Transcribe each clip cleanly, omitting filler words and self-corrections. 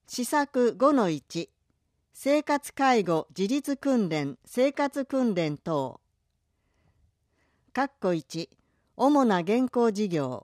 施策 5-1 生活介護自立訓練生活訓練等括弧1主な現行事業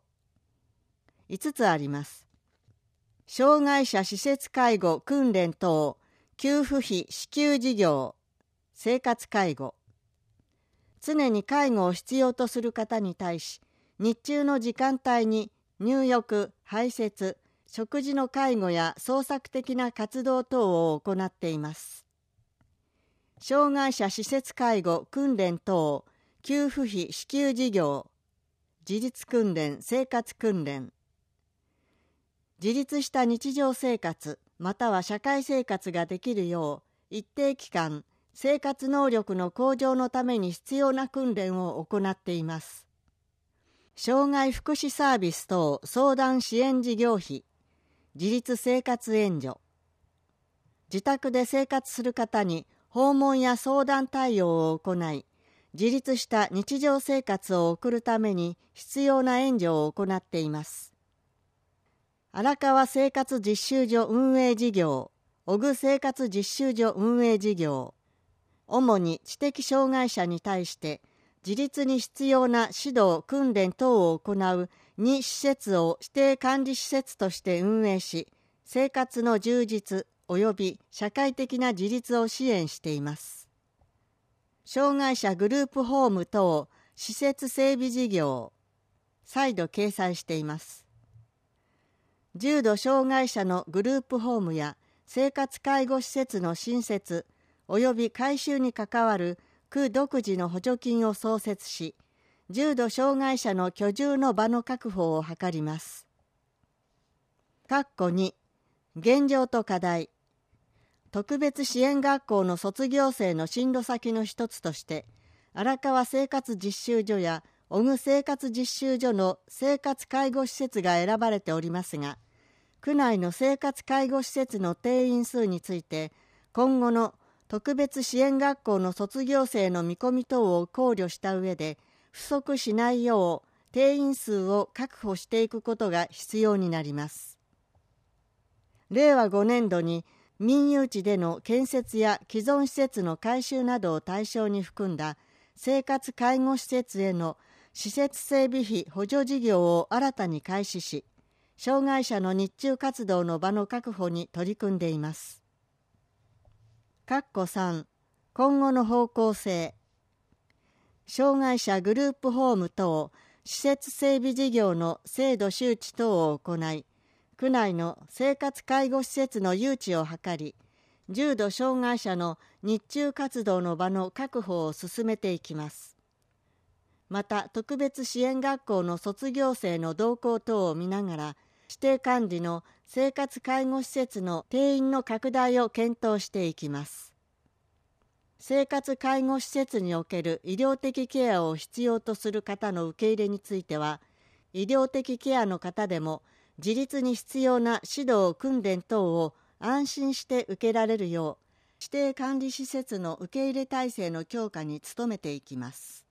5つあります。障害者施設介護訓練等給付費支給事業生活介護常に介護を必要とする方に対し日中の時間帯に入浴、排泄、食事の介護や創作的な活動等を行っています。障害者施設介護訓練等給付費支給事業自立訓練生活訓練自立した日常生活または社会生活ができるよう一定期間生活能力の向上のために必要な訓練を行っています。障害福祉サービス等相談支援事業費自立生活援助自宅で生活する方に訪問や相談対応を行い自立した日常生活を送るために必要な援助を行っています。荒川生活実習所運営事業小具生活実習所運営事業主に知的障害者に対して自立に必要な指導・訓練等を行う2施設を指定管理施設として運営し、生活の充実及び社会的な自立を支援しています。障害者グループホーム等施設整備事業、再度掲載しています。重度障害者のグループホームや生活介護施設の新設及び改修に関わる区独自の補助金を創設し、重度障害者の居住の場の確保を図ります。括弧2現状と課題特別支援学校の卒業生の進路先の一つとして荒川生活実習所や小具生活実習所の生活介護施設が選ばれておりますが、区内の生活介護施設の定員数について今後の特別支援学校の卒業生の見込み等を考慮した上で不足しないよう定員数を確保していくことが必要になります。令和5年度に民有地での建設や既存施設の改修などを対象に含んだ生活介護施設への施設整備費補助事業を新たに開始し、障害者の日中活動の場の確保に取り組んでいます。括弧3今後の方向性障害者グループホーム等施設整備事業の制度周知等を行い、区内の生活介護施設の誘致を図り、重度障害者の日中活動の場の確保を進めていきます。また特別支援学校の卒業生の動向等を見ながら、指定管理の生活介護施設の定員の拡大を検討していきます。生活介護施設における医療的ケアを必要とする方の受け入れについては、医療的ケアの方でも自立に必要な指導・訓練等を安心して受けられるよう、指定管理施設の受け入れ体制の強化に努めていきます。